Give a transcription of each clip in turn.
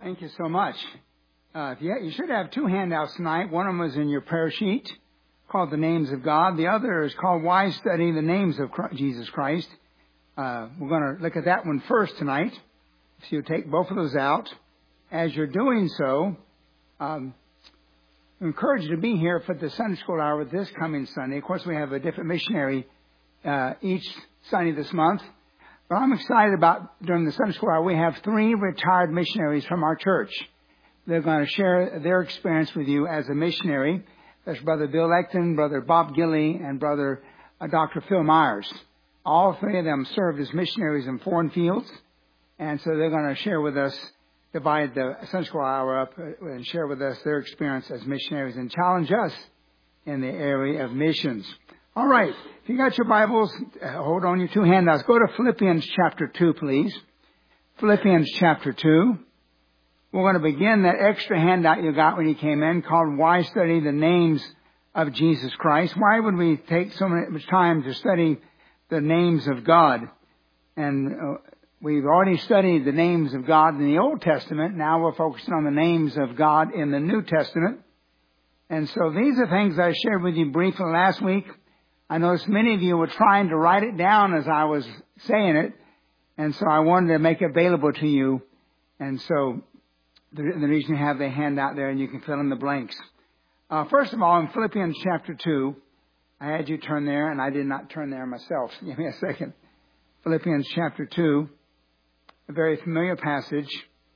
Thank you so much. You should have two handouts tonight. One of them is in your prayer sheet called The Names of God. The other is called Why Study the Names of Jesus Christ. We're going to look at that one first tonight. So you take both of those out. As you're doing so, I encourage you to be here for the Sunday School Hour this coming Sunday. Of course, we have a different missionary each Sunday this month. But I'm excited about, during the Sunday School Hour, we have 3 retired missionaries from our church. They're going to share their experience with you as a missionary. That's Brother Bill Ecton, Brother Bob Gilley, and Brother Dr. Phil Myers. All 3 of them served as missionaries in foreign fields. And so they're going to share with us, divide the Sunday School Hour up and share with us their experience as missionaries and challenge us in the area of missions. All right. If you got your Bibles, hold on your 2 handouts. Go to Philippians chapter 2, please. Philippians chapter 2. We're going to begin that extra handout you got when you came in called Why Study the Names of Jesus Christ. Why would we take so much time to study the names of God? And we've already studied the names of God in the Old Testament. Now we're focusing on the names of God in the New Testament. And so these are things I shared with you briefly last week. I noticed many of you were trying to write it down as I was saying it. And so I wanted to make it available to you. And so the reason you have the handout there and you can fill in the blanks. First of all, in Philippians chapter 2, I had you turn there and I did not turn there myself. Give me a second. Philippians chapter 2, a very familiar passage.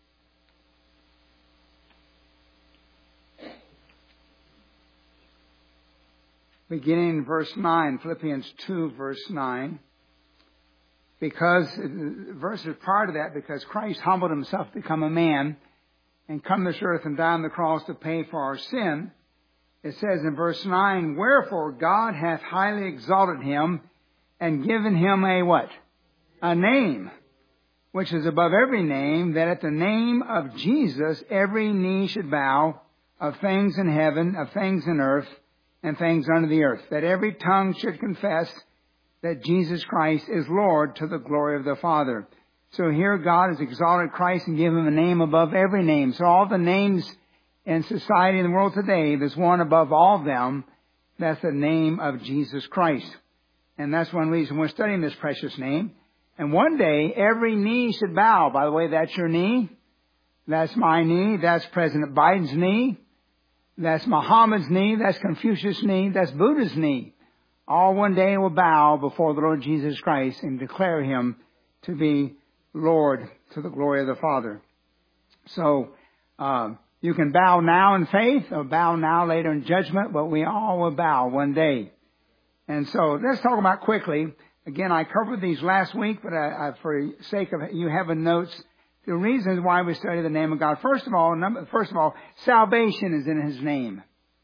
Beginning in verse 9, Philippians 2, verse 9. Because, the verse is part of that, because Christ humbled himself to become a man and come to this earth and die on the cross to pay for our sin. It says in verse 9, Wherefore God hath highly exalted him and given him a what? A name, which is above every name, that at the name of Jesus every knee should bow, of things in heaven, of things in earth, and things under the earth, that every tongue should confess that Jesus Christ is Lord to the glory of the Father. So here God has exalted Christ and given him a name above every name. So all the names in society and the world today, there's one above all of them. That's the name of Jesus Christ. And that's one reason we're studying this precious name. And one day, every knee should bow. By the way, that's your knee. That's my knee. That's President Biden's knee. That's Muhammad's knee. That's Confucius' knee. That's Buddha's knee. All one day will bow before the Lord Jesus Christ and declare him to be Lord to the glory of the Father. So you can bow now in faith or bow now later in judgment, but we all will bow one day. And so let's talk about quickly. Again, I covered these last week, but for sake of you having notes, the reasons why we study the name of God. First of all, salvation is in his name.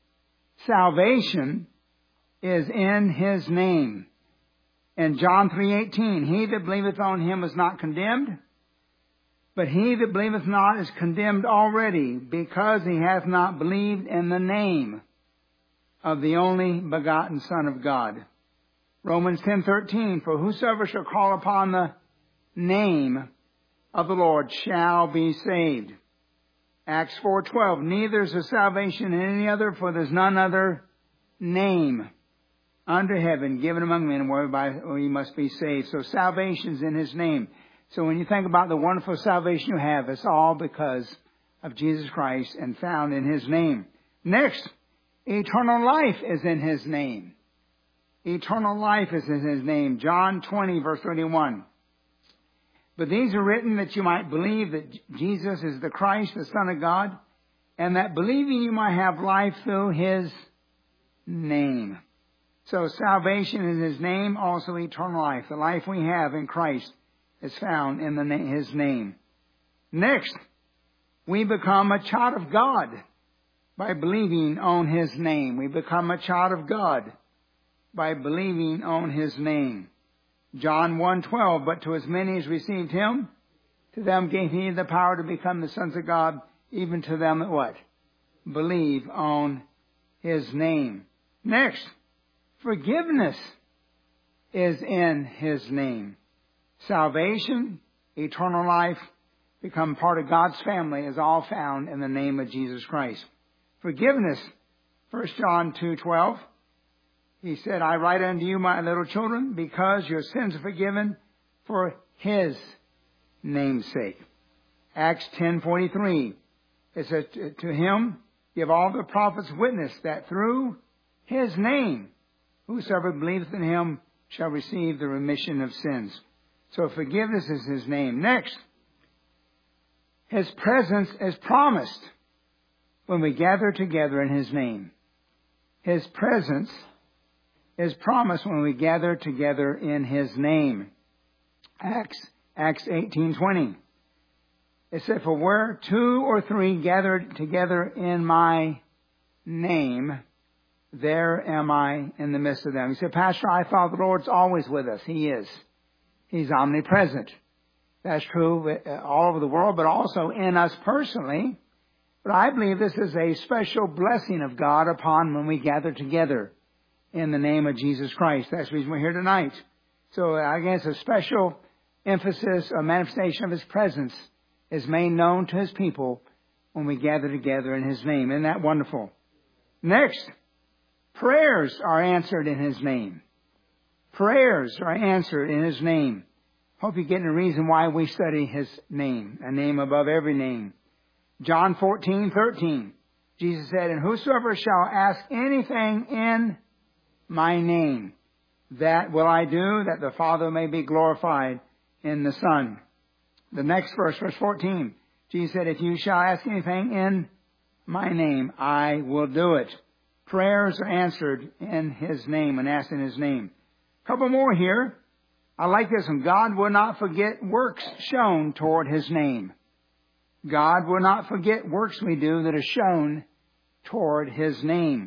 Salvation is in his name. In John 3:18, he that believeth on him is not condemned, but he that believeth not is condemned already, because he hath not believed in the name of the only begotten Son of God. Romans 10:13, for whosoever shall call upon the name of the Lord shall be saved. Acts 4:12, neither is there salvation in any other, for there's none other name under heaven given among men whereby we must be saved. So salvation's in his name. So when you think about the wonderful salvation you have, it's all because of Jesus Christ and found in his name. Next, eternal life is in his name. Eternal life is in his name. John 20, verse 31. But these are written that you might believe that Jesus is the Christ, the Son of God, and that believing you might have life through his name. So salvation is his name, also eternal life. The life we have in Christ is found in his name. Next, we become a child of God by believing on his name. We become a child of God by believing on his name. John 1:12, but to as many as received him, to them gave he the power to become the sons of God, even to them that what? Believe on his name. Next, forgiveness is in his name. Salvation, eternal life, become part of God's family is all found in the name of Jesus Christ. Forgiveness, 1 John 2:12. He said, I write unto you, my little children, because your sins are forgiven for His name's sake. Acts 10:43. It says, to Him give all the prophets witness that through His name, whosoever believeth in Him shall receive the remission of sins. So forgiveness is His name. Next, His presence is promised when we gather together in His name. His presence is promised when we gather together in His name. Acts 18:20. It said, for where 2 or 3 gathered together in my name, there am I in the midst of them. He said, Pastor, I thought the Lord's always with us. He is. He's omnipresent. That's true all over the world, but also in us personally. But I believe this is a special blessing of God upon when we gather together in the name of Jesus Christ. That's the reason we're here tonight. So I guess a special emphasis, a manifestation of His presence is made known to His people when we gather together in His name. Isn't that wonderful? Next, prayers are answered in His name. Prayers are answered in His name. Hope you're getting a reason why we study His name, a name above every name. John 14:13. Jesus said, and whosoever shall ask anything in my name, that will I do, that the Father may be glorified in the Son. The next verse, verse 14. Jesus said, if you shall ask anything in my name, I will do it. Prayers are answered in His name and asked in His name. A couple more here. I like this one. God will not forget works shown toward His name. God will not forget works we do that are shown toward His name.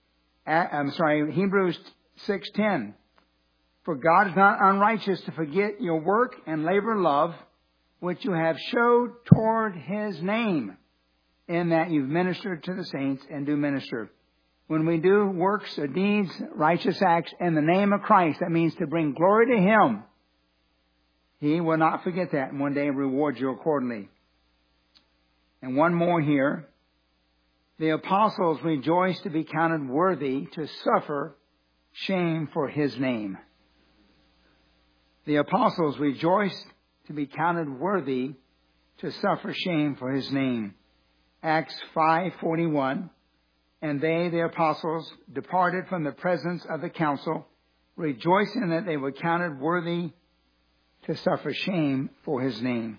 Hebrews 6:10. For God is not unrighteous to forget your work and labor and love, which you have showed toward His name, in that you've ministered to the saints and do minister. When we do works or deeds, righteous acts in the name of Christ, that means to bring glory to Him. He will not forget that and one day reward you accordingly. And one more here. The apostles rejoice to be counted worthy to suffer shame for His name. The apostles rejoice to be counted worthy to suffer shame for His name. Acts 5:41. And they, the apostles, departed from the presence of the council, rejoicing that they were counted worthy to suffer shame for His name.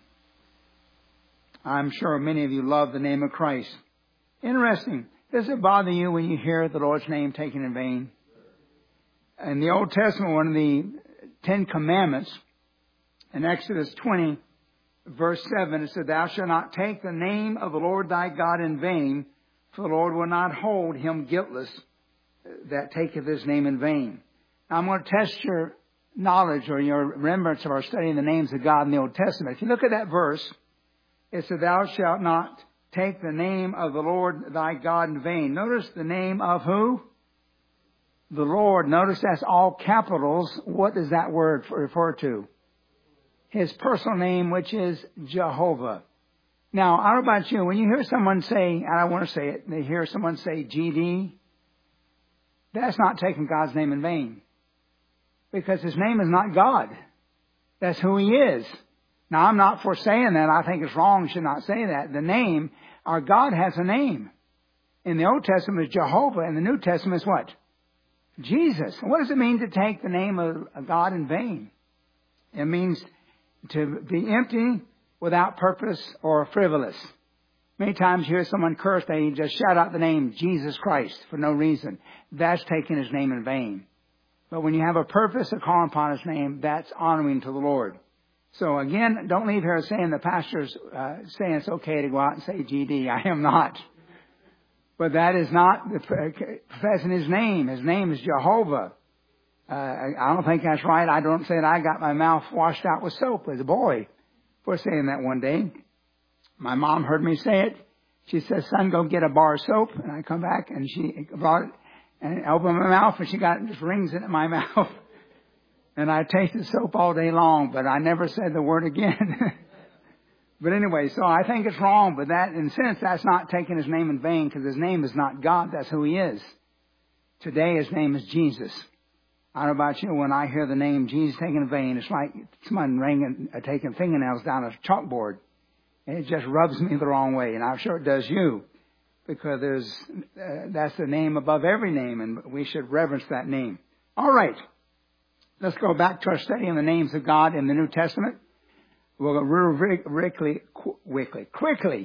I'm sure many of you love the name of Christ. Interesting. Does it bother you when you hear the Lord's name taken in vain? In the Old Testament, one of the 10 Commandments, in Exodus 20, verse 7, it said, thou shalt not take the name of the Lord thy God in vain, for the Lord will not hold him guiltless that taketh His name in vain. Now, I'm going to test your knowledge or your remembrance of our studying the names of God in the Old Testament. If you look at that verse, it said, thou shalt not take the name of the Lord thy God in vain. Notice the name of who? The Lord. Notice that's all capitals. What does that word refer to? His personal name, which is Jehovah. Now, I don't know about you. When you hear someone say, and I want to say it, they hear someone say GD, that's not taking God's name in vain. Because His name is not God. That's who He is. Now, I'm not for saying that. I think it's wrong. You should not say that. The name, our God has a name. In the Old Testament, it's Jehovah. In the New Testament, it's what? Jesus. What does it mean to take the name of God in vain? It means to be empty, without purpose, or frivolous. Many times you hear someone curse, they just shout out the name Jesus Christ for no reason. That's taking His name in vain. But when you have a purpose of calling upon His name, that's honoring to the Lord. So again, don't leave here saying the pastor's saying it's okay to go out and say GD. I am not. But that is not professing His name. His name is Jehovah. I don't think that's right. I don't say that I got my mouth washed out with soap as a boy for saying that one day. My mom heard me say it. She said, son, go get a bar of soap. And I come back and she brought it and opened my mouth and she got it, just rings it in my mouth. And I tasted soap all day long, but I never said the word again. But anyway, so I think it's wrong, but that, in a sense, that's not taking his name in vain, because his name is not God, that's who he is. Today his name is Jesus. I don't know about you, when I hear the name Jesus taken in vain, it's like someone taking fingernails down a chalkboard. And it just rubs me the wrong way, and I'm sure it does you, because that's the name above every name, and we should reverence that name. All right, let's go back to our study in the names of God in the New Testament. We'll quickly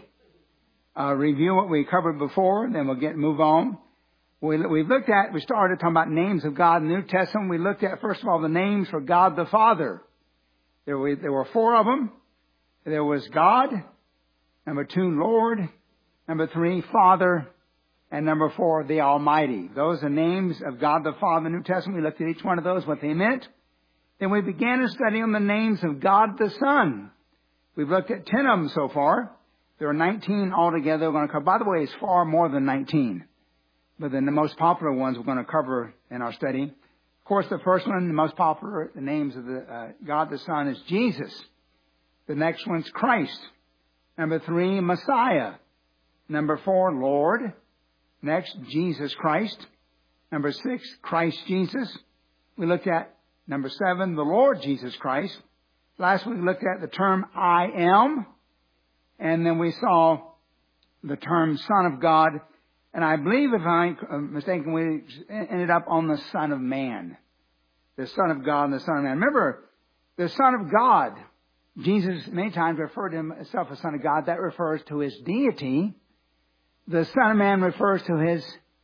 review what we covered before, then we'll move on. We started talking about names of God in the New Testament. We looked at, first of all, the names for God the Father. There were 4 of them. There was God, number 2, Lord, number 3, Father, and number 4, the Almighty. Those are names of God the Father in the New Testament. We looked at each one of those, what they meant. Then we began to study on the names of God the Son. We've looked at 10 of them so far. There are 19 altogether. We're going to cover. By the way, it's far more than 19. But then the most popular ones we're going to cover in our study. Of course, the first one, the most popular, the names of the God the Son is Jesus. The next one's Christ. Number 3, Messiah. Number 4, Lord. Next, Jesus Christ. Number 6, Christ Jesus. We looked at number 7, the Lord Jesus Christ. Last week we looked at the term I am. And then we saw the term Son of God. And I believe, if I'm mistaken, we ended up on the Son of Man. The Son of God and the Son of Man. Remember, the Son of God, Jesus many times referred to himself as Son of God. That refers to his deity. The Son of Man refers to his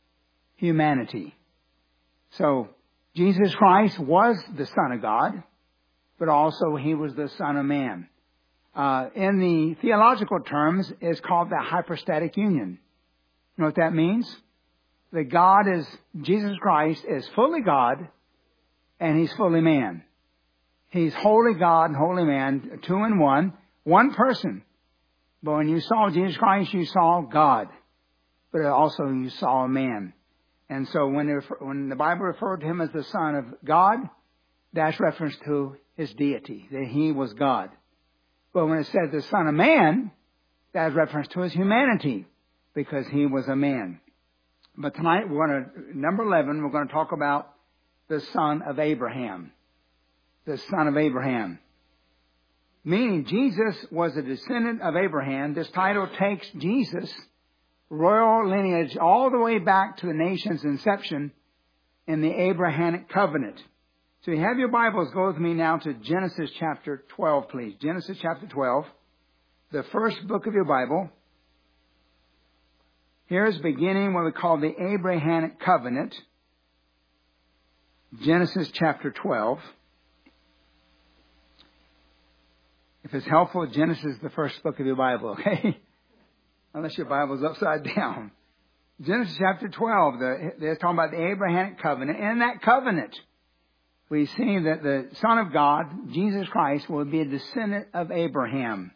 humanity. So, Jesus Christ was the Son of God, but also he was the Son of Man. In the theological terms, it's called the hypostatic union. You know what that means? That Jesus Christ is fully God, and he's fully man. He's holy God and holy man, 2 in 1, one person. But when you saw Jesus Christ, you saw God. But also you saw a man. And so when the Bible referred to him as the Son of God, that's reference to his deity, that he was God. But when it says the Son of Man, that's reference to his humanity, because he was a man. But tonight, number 11, we're going to talk about the son of Abraham. The son of Abraham. Meaning Jesus was a descendant of Abraham. This title takes Jesus' royal lineage all the way back to the nation's inception in the Abrahamic covenant. So you have your Bibles, go with me now to Genesis chapter 12, please. Genesis chapter 12, the first book of your Bible. Here's beginning what we call the Abrahamic covenant. Genesis chapter 12. If it's helpful, Genesis is the first book of your Bible, okay? Unless your Bible's upside down. Genesis chapter 12, they're talking about the Abrahamic covenant. And in that covenant, we see that the Son of God, Jesus Christ, will be a descendant of Abraham.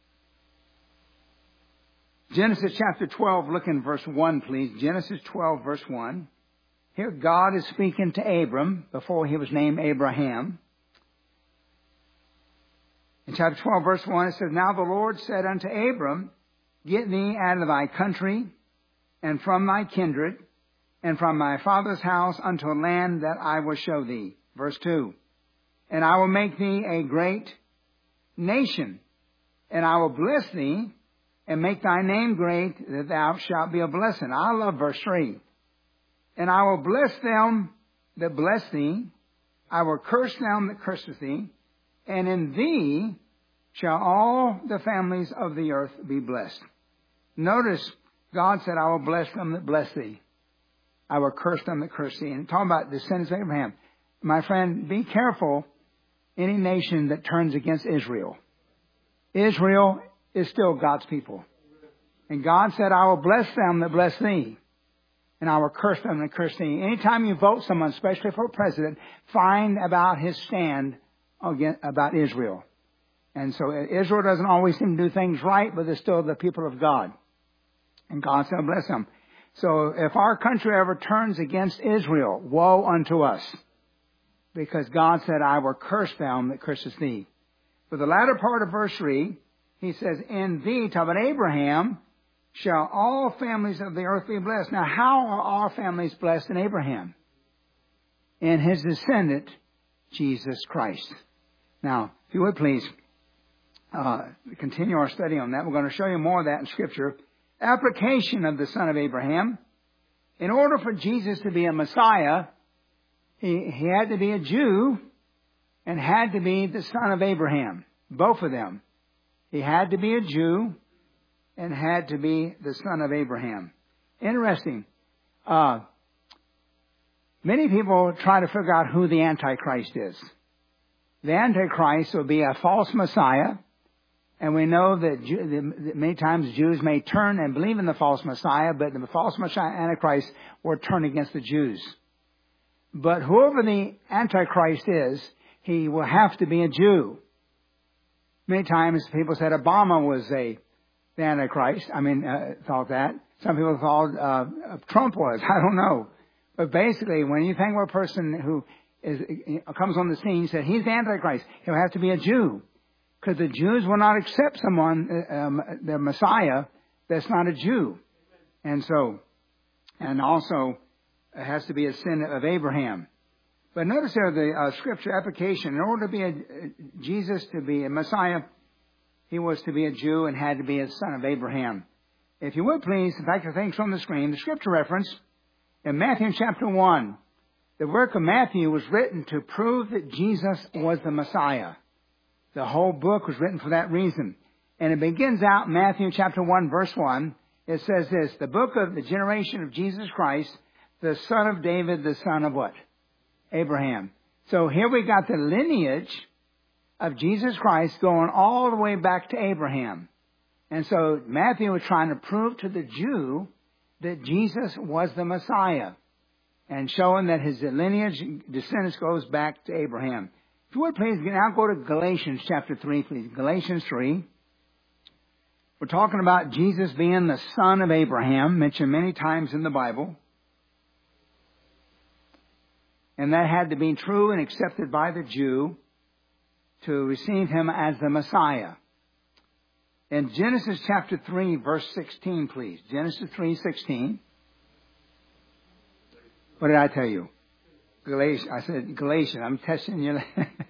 Genesis chapter 12, look in verse 1, please. Genesis 12, verse 1. Here God is speaking to Abram before he was named Abraham. In chapter 12, verse 1, it says, Now the Lord said unto Abram, Get thee out of thy country, and from thy kindred, and from thy father's house unto a land that I will show thee. Verse 2. And I will make thee a great nation, and I will bless thee, and make thy name great, that thou shalt be a blessing. I love verse 3. And I will bless them that bless thee. I will curse them that curseth thee. And in thee shall all the families of the earth be blessed. Notice, God said, I will bless them that bless thee. I will curse them that curse thee. And talking about descendants of Abraham. My friend, be careful any nation that turns against Israel. Israel is still God's people. And God said, I will bless them that bless thee. And I will curse them that curse thee. Anytime you vote someone, especially for president, find about his stand about Israel. And so Israel doesn't always seem to do things right, but they're still the people of God. And God said, bless them. So if our country ever turns against Israel, woe unto us. Because God said, I will curse them that curses thee. For the latter part of verse 3, he says, in thee, talking about Abraham, shall all families of the earth be blessed. Now, how are all families blessed in Abraham? In his descendant, Jesus Christ. Now, if you would please continue our study on that. We're going to show you more of that in Scripture. Application of the son of Abraham. In order for Jesus to be a Messiah, he had to be a Jew and had to be the son of Abraham. Both of them. He had to be a Jew and had to be the son of Abraham. Interesting. Many people try to figure out who the Antichrist is. The Antichrist will be a false Messiah. And we know that many times Jews may turn and believe in the false Messiah, but the false Messiah, Antichrist, will turn against the Jews. But whoever the Antichrist is, he will have to be a Jew. Many times people said Obama was the Antichrist. Thought that. Some people thought Trump was. I don't know. But basically, when you think of a person who comes on the scene, said he's the Antichrist, he'll have to be a Jew. Because the Jews will not accept someone, the Messiah, that's not a Jew. And also, it has to be a sin of Abraham. But notice there the Scripture application. In order to be Jesus to be a Messiah, he was to be a Jew and had to be a son of Abraham. If you would please, in fact, the thing's on the screen, the Scripture reference in Matthew chapter 1. The work of Matthew was written to prove that Jesus was the Messiah. The whole book was written for that reason. And it begins out in Matthew chapter 1, verse 1. It says this, the book of the generation of Jesus Christ, the son of David, the son of what? Abraham. So here we got the lineage of Jesus Christ going all the way back to Abraham. And so Matthew was trying to prove to the Jew that Jesus was the Messiah and showing that his lineage, descendants goes back to Abraham. If you would please now go to Galatians chapter 3, please. Galatians 3. We're talking about Jesus being the son of Abraham, mentioned many times in the Bible. And that had to be true and accepted by the Jew to receive him as the Messiah. In Genesis chapter 3, verse 16, please. Genesis 3:16. What did I tell you? Galatians. I said Galatians. I'm testing you.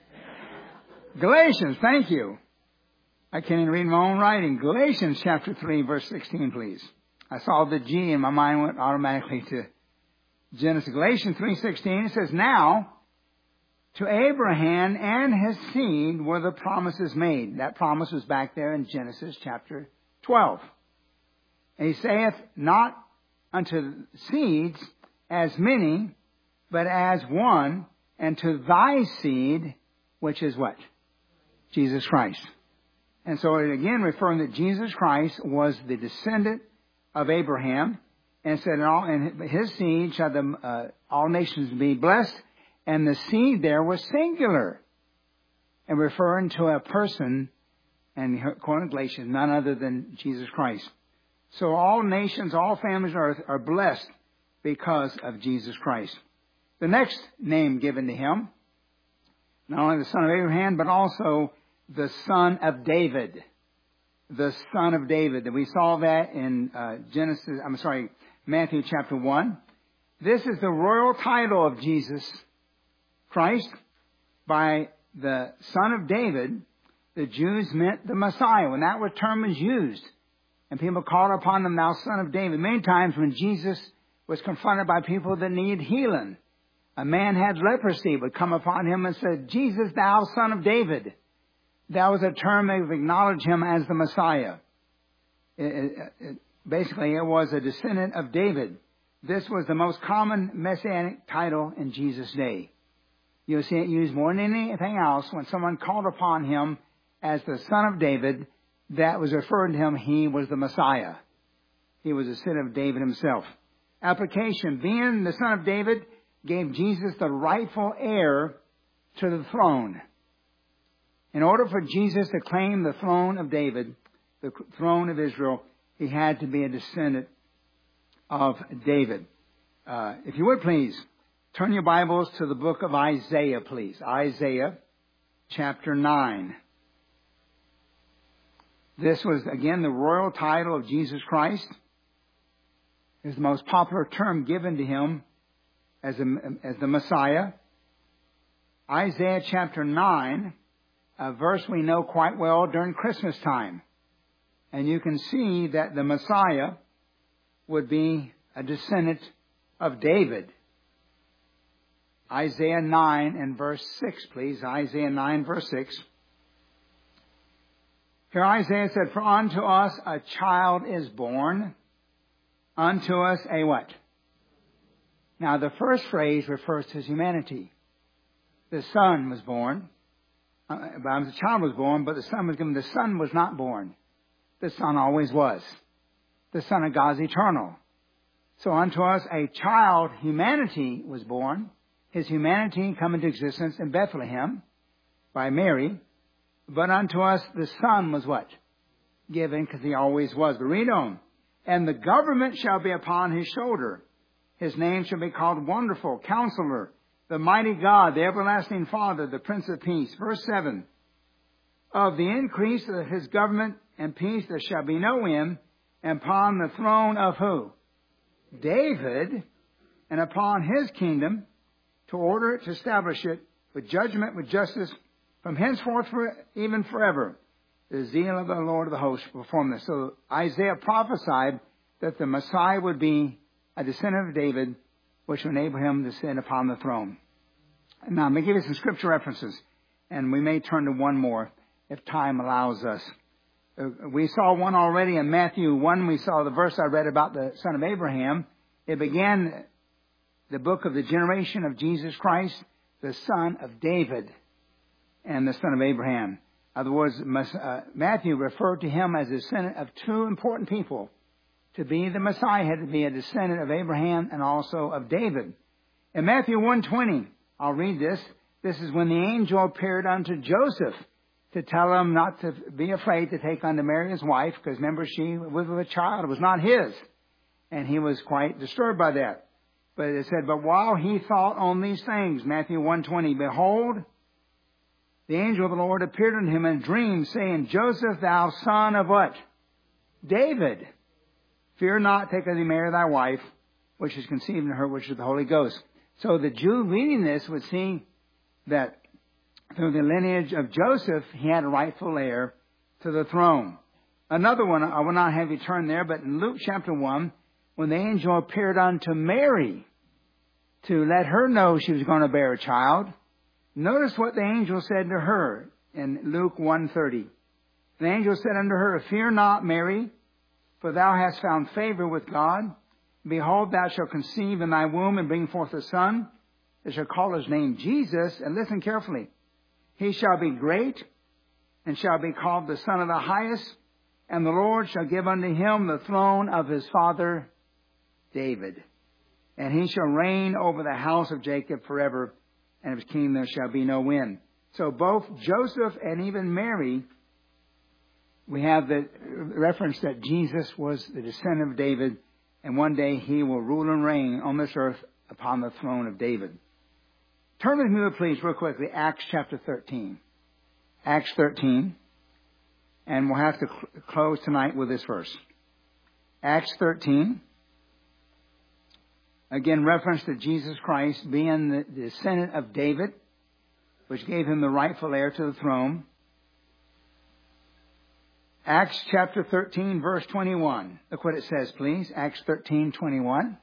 Galatians, thank you. I can't even read my own writing. Galatians chapter 3, verse 16, please. I saw the G and my mind went automatically to Genesis. Galatians 3:16, it says, now to Abraham and his seed were the promises made. That promise was back there in Genesis chapter 12. And he saith, not unto seeds as many, but as one, and to thy seed, which is what? Jesus Christ. And so again referring that Jesus Christ was the descendant of Abraham, and said, in his seed shall all nations be blessed. And the seed there was singular, and referring to a person, and according to Galatians, none other than Jesus Christ. So all nations, all families on earth are blessed because of Jesus Christ. The next name given to him, not only the son of Abraham, but also the son of David. The son of David. And we saw that in Matthew chapter 1. This is the royal title of Jesus Christ. By the son of David, the Jews meant the Messiah. When that term was used, and people called upon him, thou son of David. Many times when Jesus was confronted by people that needed healing, a man had leprosy, would come upon him and said, Jesus, thou son of David. That was a term that would acknowledge him as the Messiah. Basically, it was a descendant of David. This was the most common messianic title in Jesus' day. You'll see it used more than anything else. When someone called upon him as the son of David, that was referring to him, he was the Messiah. He was the son of David himself. Application, being the son of David, gave Jesus the rightful heir to the throne. In order for Jesus to claim the throne of David, the throne of Israel, he had to be a descendant of David. If you would please, turn your Bibles to the book of Isaiah, please. Isaiah chapter 9. This was, again, the royal title of Jesus Christ. It was the most popular term given to him as the Messiah. Isaiah chapter 9, a verse we know quite well during Christmas time. And you can see that the Messiah would be a descendant of David. Isaiah 9 and verse 6, please. Isaiah 9, verse 6. Here Isaiah said, "For unto us a child is born, unto us a" what? Now the first phrase refers to his humanity. The Son was born. The child was born, but the Son was given. The Son was not born. The Son always was. The Son of God is eternal. So unto us a child, humanity, was born. His humanity come into existence in Bethlehem by Mary. But unto us the Son was what? Given, because he always was. But read on. "And the government shall be upon his shoulder. His name shall be called Wonderful, Counselor, the Mighty God, the Everlasting Father, the Prince of Peace." Verse 7. "Of the increase of his government and peace there shall be no end, and upon the throne of" who? David, "and upon his kingdom, to order it, to establish it, with judgment, with justice, from henceforth even forever. The zeal of the Lord of the hosts will perform this." So Isaiah prophesied that the Messiah would be a descendant of David, which would enable him to sit upon the throne. Now, I'm going to give you some scripture references, and we may turn to one more if time allows us. We saw one already in Matthew 1. We saw the verse I read about the son of Abraham. It began the book of the generation of Jesus Christ, the son of David and the son of Abraham. In other words, Matthew referred to him as a descendant of two important people. To be the Messiah had to be a descendant of Abraham and also of David. In Matthew 1:20, I'll read this. This is when the angel appeared unto Joseph to tell him not to be afraid to take unto Mary his wife, because remember, she was with a child. It was not his. And he was quite disturbed by that. But it said, "But while he thought on these things," Matthew 1:20, "behold, the angel of the Lord appeared unto him in a dream, saying, Joseph, thou son of" what? David. "Fear not, take unto thee Mary thy wife, which is conceived in her, which is the Holy Ghost." So the Jew reading this would see that through the lineage of Joseph, he had a rightful heir to the throne. Another one, I will not have you turn there, but in Luke chapter 1, when the angel appeared unto Mary to let her know she was going to bear a child, notice what the angel said to her in Luke 1:30. "The angel said unto her, Fear not, Mary, for thou hast found favor with God. Behold, thou shalt conceive in thy womb and bring forth a son. They shall call his name Jesus." And listen carefully. "He shall be great and shall be called the Son of the Highest. And the Lord shall give unto him the throne of his father David. And he shall reign over the house of Jacob forever. And of his kingdom there shall be no end." So both Joseph and even Mary, we have the reference that Jesus was the descendant of David, and one day he will rule and reign on this earth upon the throne of David. Turn with me, please, real quickly, Acts chapter 13. Acts 13. And we'll have to close tonight with this verse. Acts 13. Again, reference to Jesus Christ being the descendant of David, which gave him the rightful heir to the throne. Acts chapter 13, verse 21. Look what it says, please. Acts 13:21.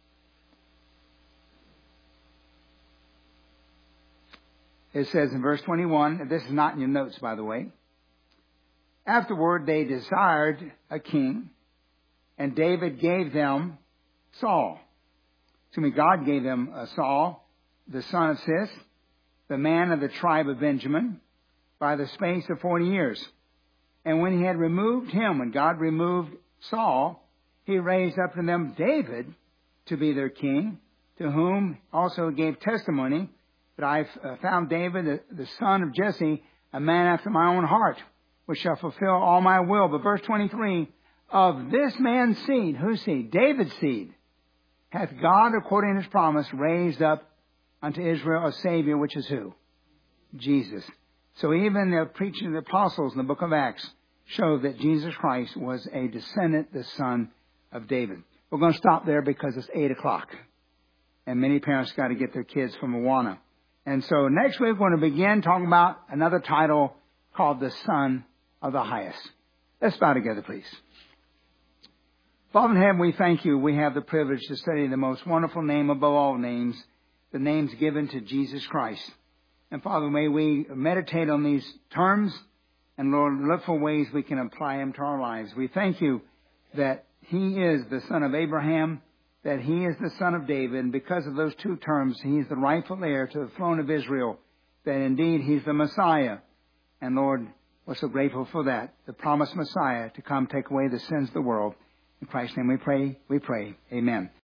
It says in verse 21, this is not in your notes, by the way. "Afterward they desired a king, and David gave them Saul." God gave them Saul, the son of Cis, the man of the tribe of Benjamin, by the space of 40 years. "And when he had removed him," when God removed Saul, "he raised up to them David to be their king, to whom also gave testimony that I found David, the son of Jesse, a man after my own heart, which shall fulfill all my will." But verse 23, "Of this man's seed," whose seed? David's seed, "hath God, according to his promise, raised up unto Israel a Savior," which is who? Jesus. So even the preaching of the apostles in the book of Acts show that Jesus Christ was a descendant, the son of David. We're going to stop there because it's 8 o'clock. And many parents got to get their kids from Awana. And so next week we're going to begin talking about another title called the Son of the Highest. Let's bow together, please. Father in heaven, we thank you. We have the privilege to study the most wonderful name above all names, the names given to Jesus Christ. And Father, may we meditate on these terms and, Lord, look for ways we can apply them to our lives. We thank you that he is the son of Abraham, that he is the son of David, and because of those two terms, he is the rightful heir to the throne of Israel, that indeed he's the Messiah. And Lord, we're so grateful for that, the promised Messiah to come take away the sins of the world. In Christ's name we pray. Amen.